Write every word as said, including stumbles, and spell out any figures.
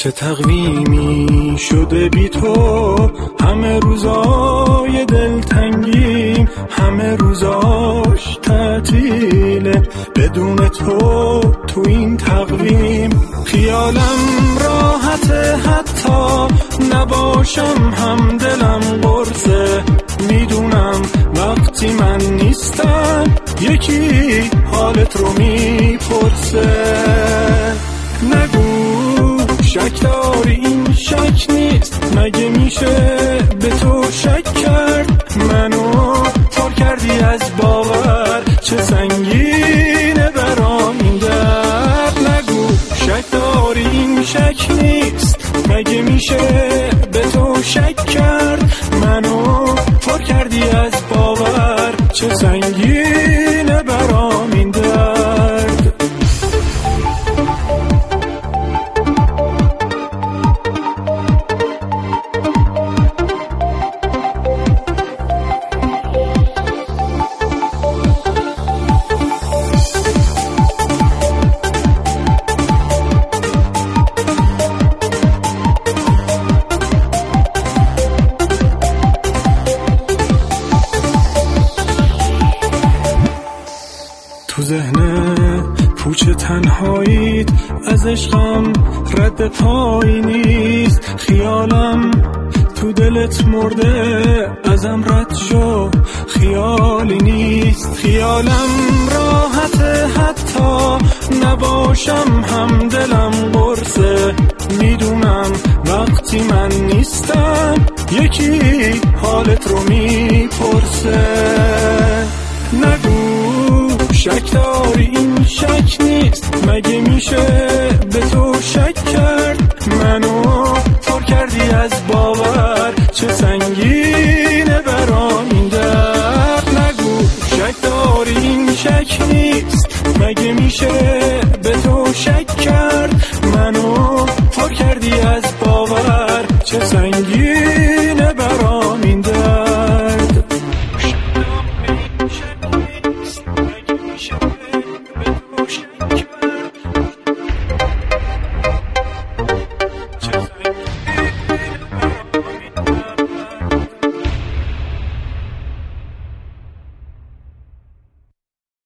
چه تقویمی شده بی تو، همه روزای دلتنگیم، همه روزاش تعطیله بدون تو تو این تقویم. خیالم راحته حتی نباشم، هم دلم قرصه، میدونم وقتی من نیستم یکی حالت رو میپرسه. نگو شک داری این شک نیست، مگه میشه به تو شک کرد؟ منو پر کردی از باور، چه سنگینه برام این درد. نگو شک داری این شک نیست، مگه میشه به تو شک کرد؟ منو پر کردی از باور، چه سنگینه برام این درد. تو ذهن پوچ تنهاییت از عشقم رد پایی نیست. خیالم تو دلت مرده ازم رد شو، خیالی نیست. خیالم راحته حتی نباشم، هم دلم قرصه، میدونم وقتی من نیستم یکی حالت رو میپرسه. نگو شک داری این شک نیست، مگه میشه به تو شک کرد؟ منو پر کردی از باور، چه سنگینه برام این درد. نگو شک داری این شک نیست، مگه میشه به تو شک کرد؟ منو پر کردی از